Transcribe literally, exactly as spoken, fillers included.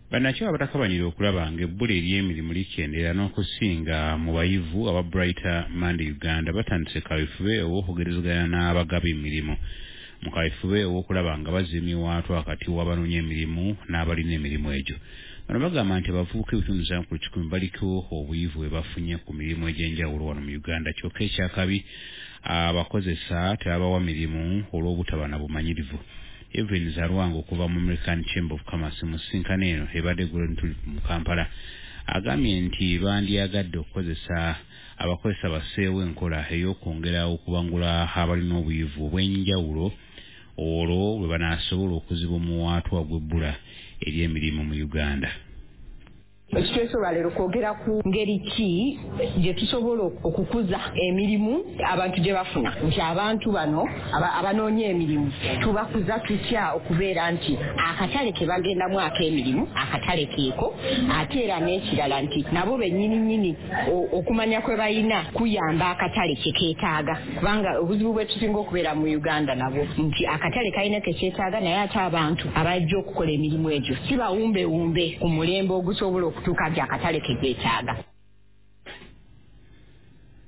Bannakyo abatakabanira okulaba ng'ebbula ery'emirimu likyendera n'okusinga mu bayivu aba Brighter Monday Uganda batandise kaweefube ow'okugerezeganya n'abagaba emirimu mu kaweefube ow'okulaba nga bazimya ewaatu wakati w'abanoonya emirimu n'abalina emirimu egyo. Bano bagamba nti abavubuka ebitundu nsanvu ku kikumi baliko obuyivu bwe bafunye ku mirimu egy'enjawulo wano mu Uganda, kyokka ekyakabi abakozesa tebabawa mirimu olw'obutaba na bumanyirivu. Evelyn Zarwango okuva mu American Chamber of Commerce mu ssinkano eno ebadde eggulu mu Kampala agambye nti bandyagadde okukozesa abakozesa basseewo enkola ey'okwongera okubangula abalina obuyivu obw'enjawulo olwo bwe banaasobola okuziba omuwaatwa gw'ebbula ery'emirimu mu Uganda. Ekiteesobola leero kwogera ku ngeri ki gye tusobola okukuza emirimu abantu gye bafuna nti abantu bano abanoonya emirimu tubakuza tutya okubeera nti akatale ke bagendamu ak'emirimu akatale keeko ate era n'ekirala nti nabo bennyini nnyini okumanya kwe bayina kuyamba akatale kye keetaaga kubanga obuzibu bwe tusinga okubeera mu Uganda nabo nti akatale kalina ke kyetaaga naye ate abantu abajja okukola emirimu egyo si bawumbewumbe ku mulembe ogusobola okutuuka nti akatale ke keetaaga.